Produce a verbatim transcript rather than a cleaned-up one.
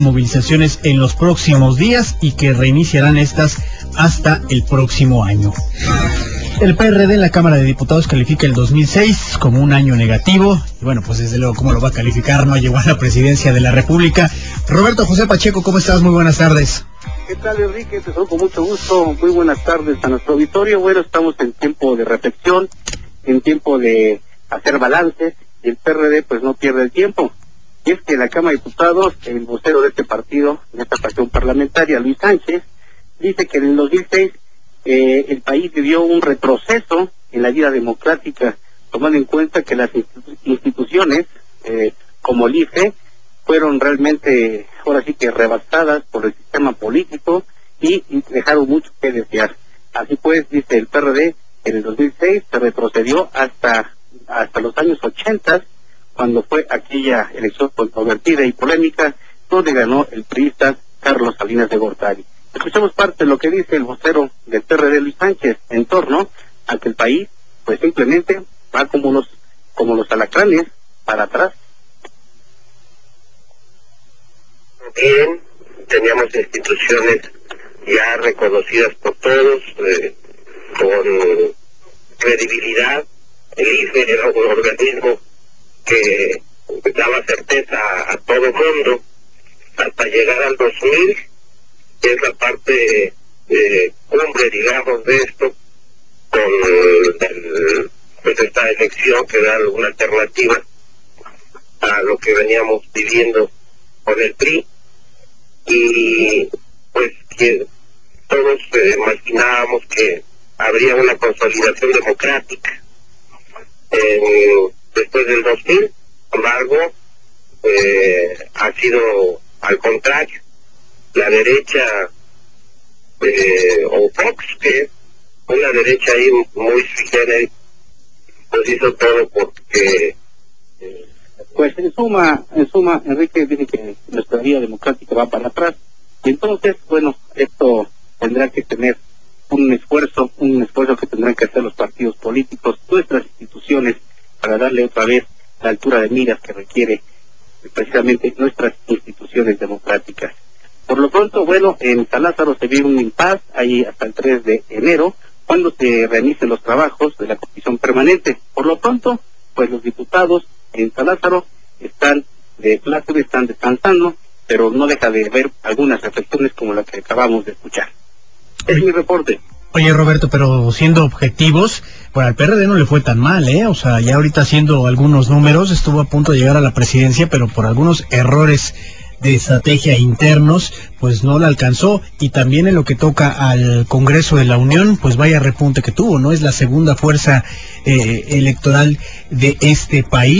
movilizaciones en los próximos días y que reiniciarán estas hasta el próximo año. El P R D en la Cámara de Diputados califica el dos mil seis como un año negativo. Y bueno, pues desde luego, ¿cómo lo va a calificar? No llegó a la presidencia de la República. Roberto José Pacheco, ¿cómo estás? Muy buenas tardes. ¿Qué tal, Enrique? Te saludo con mucho gusto. Muy buenas tardes a nuestro auditorio. Bueno, estamos en tiempo de reflexión, en tiempo de hacer balances, y el P R D pues no pierde el tiempo. Y es que la Cámara de Diputados, el vocero de este partido, en esta fracción parlamentaria, Luis Sánchez, dice que en el dos mil seis eh, el país vivió un retroceso en la vida democrática, tomando en cuenta que las institu- instituciones, eh, como el I F E, fueron realmente, ahora sí que rebasadas por el sistema político y, y dejaron mucho que desear. Así pues, dice el P R D, en el dos mil seis se retrocedió hasta hasta los años ochenta, cuando fue aquella elección controvertida y polémica, donde ganó el priista Carlos Salinas de Gortari. Escuchamos parte de lo que dice el vocero del P R D, Luis Sánchez, en torno a que el país, pues simplemente va como los como los alacranes para atrás. Bien, teníamos instituciones ya reconocidas por todos, eh, con credibilidad. El I F E era un organismo que daba certeza a, a todo el mundo, hasta llegar al dos mil, que es la parte eh, cumbre, digamos, de esto, con el, pues esta elección que da una alternativa a lo que veníamos viviendo con el P R I. Y pues que todos eh, imaginábamos que habría una consolidación democrática eh, después del dos mil. Sin embargo, eh, ha sido al contrario. La derecha eh, o Fox, que es una derecha ahí muy sui generis, pues hizo todo porque eh, Pues en suma, en suma, Enrique dice que nuestra vida democrática va para atrás. Y entonces, bueno, esto tendrá que tener un esfuerzo, un esfuerzo que tendrán que hacer los partidos políticos, nuestras instituciones, para darle otra vez la altura de miras que requiere precisamente nuestras instituciones democráticas. Por lo pronto, bueno, en San Lázaro se vive un impasse ahí hasta el tres de enero, cuando se reinicien los trabajos de la comisión permanente. Por lo pronto, pues los diputados en San Lázaro están de clase, están descansando, pero no deja de haber algunas reflexiones como la que acabamos de escuchar. Es mi reporte. Oye, Roberto, pero siendo objetivos, pues al P R D no le fue tan mal, ¿eh? O sea, ya ahorita haciendo algunos números, estuvo a punto de llegar a la presidencia, pero por algunos errores de estrategia internos, pues no la alcanzó. Y también en lo que toca al Congreso de la Unión, pues vaya repunte que tuvo, ¿no? Es la segunda fuerza eh, electoral de este país.